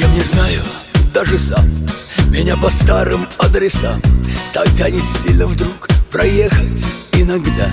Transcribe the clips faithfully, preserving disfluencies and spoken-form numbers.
Зачем, не знаю, даже сам. Меня по старым адресам так тянет сильно вдруг проехать иногда,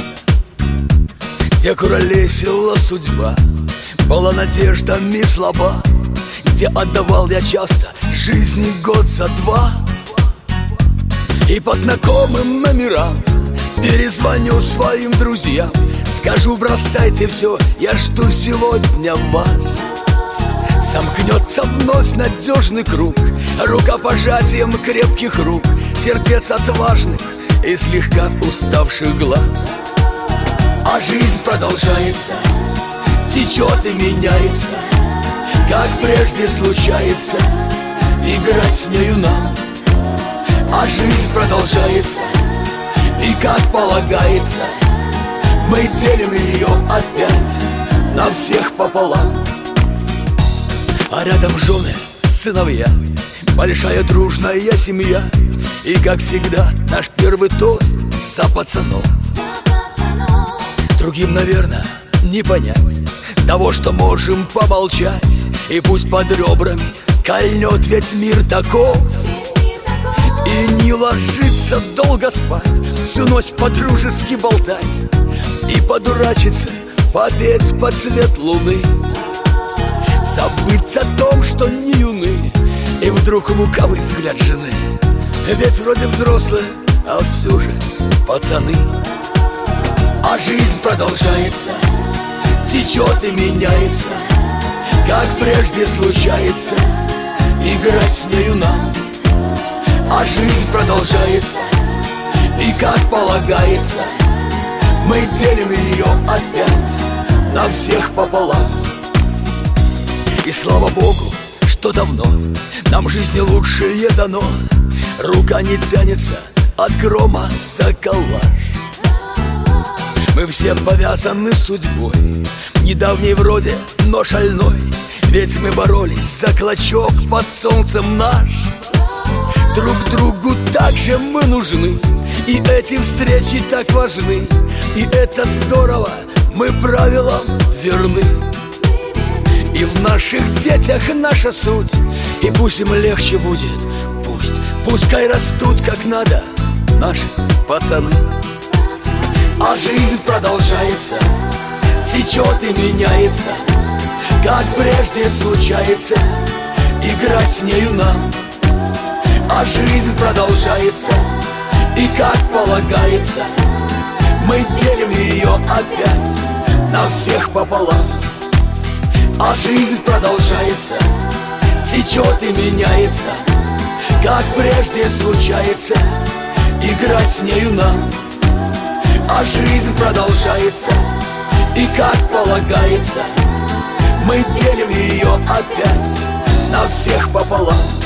где куролесила судьба, была надеждами слаба, где отдавал я часто жизни год за два. И по знакомым номерам перезвоню своим друзьям, скажу: бросайте все, я жду сегодня вас. Сомкнется вновь надежный круг рукопожатием крепких рук, сердец отважных и слегка уставших глаз. А жизнь продолжается, течет и меняется, как прежде случается, играть с нею нам. А жизнь продолжается, и как полагается, мы делим ее опять на всех пополам. А рядом жены, сыновья, большая дружная семья. И, как всегда, наш первый тост за пацанов. Другим, наверное, не понять того, что можем помолчать. И пусть под ребрами кольнет, ведь мир таков. И не ложиться долго спать, всю ночь по-дружески болтать и подурачиться, попеть под цвет луны, забыть о том, что не юны. И вдруг лукавый взгляд жены, ведь вроде взрослые, а все же пацаны. А жизнь продолжается, течет и меняется, как прежде случается, играть с нею нам. А жизнь продолжается, и как полагается, мы делим ее опять на всех пополам. И слава Богу, что давно нам в жизни лучшее дано. Рука не тянется от грома за калаш. Мы все повязаны судьбой, недавней вроде, но шальной. Ведь мы боролись за клочок под солнцем наш. Друг другу так же мы нужны, и эти встречи так важны. И это здорово, мы правилам верны. И в наших детях наша суть, и пусть им легче будет, пусть, пускай растут как надо наши пацаны. А жизнь продолжается, течет и меняется, как прежде случается, играть с нею нам. А жизнь продолжается, и как полагается, мы делим ее опять на всех пополам. А жизнь продолжается, течет и меняется, как прежде случается, играть с нею нам. А жизнь продолжается, и как полагается, мы делим ее опять на всех пополам.